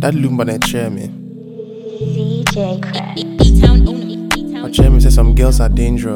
That Lumba that chair me. DJ Craig. My chairman said some girls are dangerous.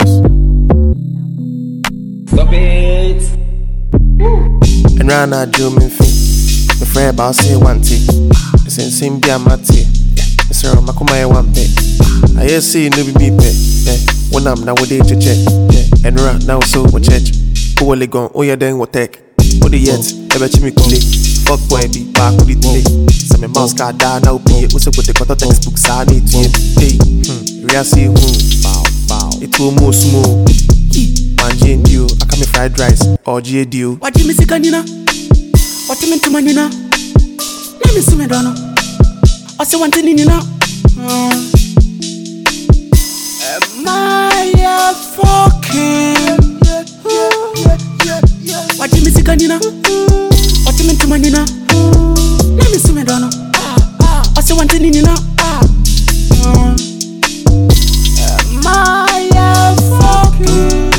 Stop it! And right now, Joe me fit. My friend about say one thing. The same be a mati. Sir, I'm a one pay. I hear see no be me pay. When I'm now with the check. And right now, so what church? Who will go? Oh, yeah, then what tech? What the yet? Ever chimney play. Fuck boy, be back with it today. Some of my mouse got down now, be it. What's up with the got textbooks? I need to hey. Real see who? Bow. It will move smooth. Man, you, I come in fried rice or GADU. What do you miss, Canina? What do you mean to Manina? Let me see me down. I say one thing in you now. Am I fucking? What do you miss, Canina? What do you mean to Manina? Let me see me down. I say one thing in you now. Am I fucking?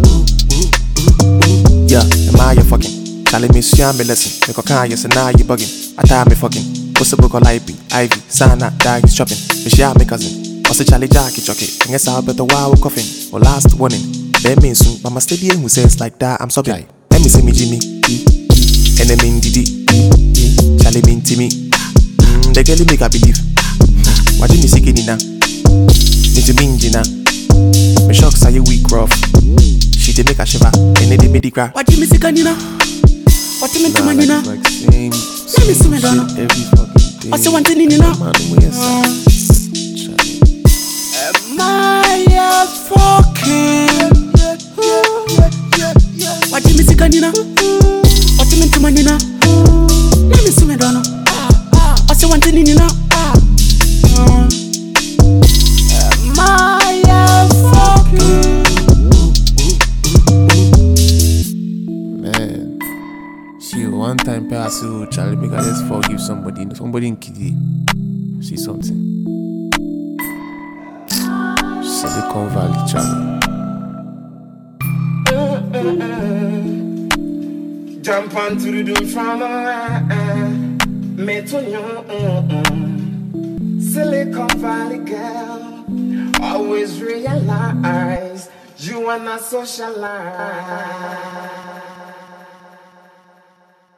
Yeah, am I you fucking? Charlie me share me lesson. Me can't yes and now you bugging. I tell me fucking. What's the book on Ivy, Sana, Dag is chopping. Me share me cousin. Also Charlie Jackie chucky. And guess I'll bet a while coughing. Or last warning. Then mean soon, but my stadium who says like that, I'm sobbing. Let me see me Jimmy. And I mean Didi. Charlie mean Timmy. The girl make I believe. Why didn't you see Kenina? Me to mean Gina. Me shocks are you weak rough. She did make a shiver. And they made it cry. What do you miss, Canina? What do you mean to Manina? Like same Let me see me down. every fucking day. I say one thing in you now. Man, where's that? Am I fucking? What do you miss, Canina? What do you mean to Manina? Let me see me down. I say one thing in you now. Am I fucking? Man, she one time pass through Charlie make I just forgive somebody in Kiddy. See something. Silicon Valley Charlie. Jump onto the doom from me to you. Silicon Valley girl, always realize you wanna socialize.